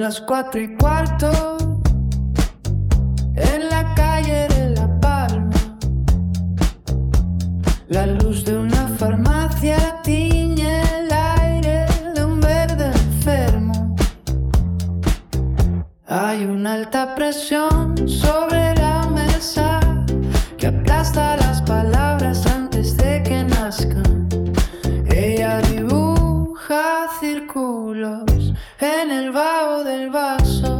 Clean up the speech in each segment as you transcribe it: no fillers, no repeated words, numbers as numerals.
las 4:15 en la calle de La Palma. La luz de una farmacia tiñe el aire de un verde enfermo. Hay una alta presión sobre la mesa que aplasta las palabras antes de que nazcan. Ella dibuja círculos en el vaho del vaso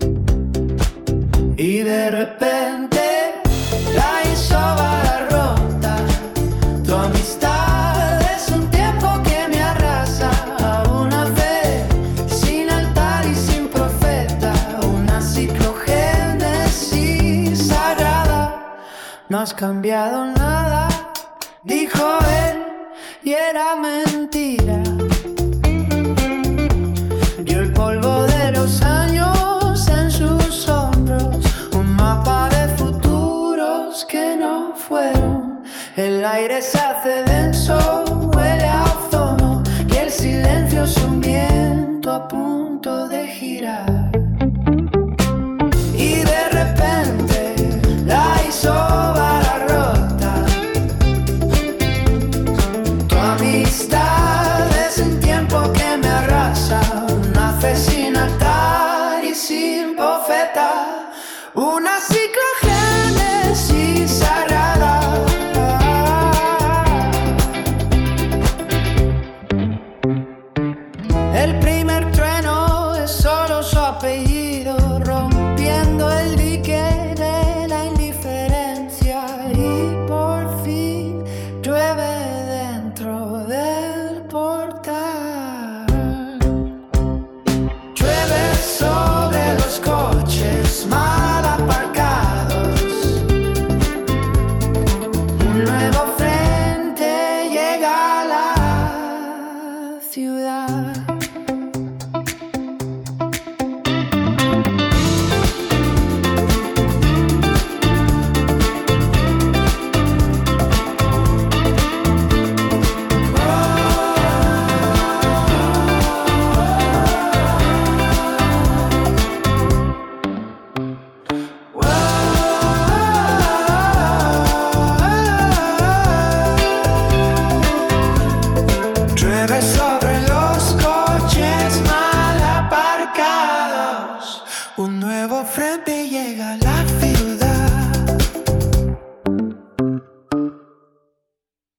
y de repente la hizo rota. Tu amistad es un tiempo que me arrasa. Una fe sin altar y sin profeta, una ciclogénesis sagrada. No has cambiado nada, dijo él, y era mentira. Vio el polvo de los años en sus hombros, un mapa de futuros que no fueron. El aire se hace denso, huele a ozono, y el silencio es un viento a punto de girar. Y de repente la hizo rota. Tu amistad es un tiempo que me arrasa, una fe sin altar y sin profeta, una ciclogénesis sagrada. El primer trueno es solo su apellido, rompiendo el dique de la indiferencia, y por fin llueve dentro del portal. Llueve sobre los coches mal aparcados. Un nuevo frente llega a la ciudad. Llueve sobre los coches mal aparcados. Un nuevo frente llega a la ciudad.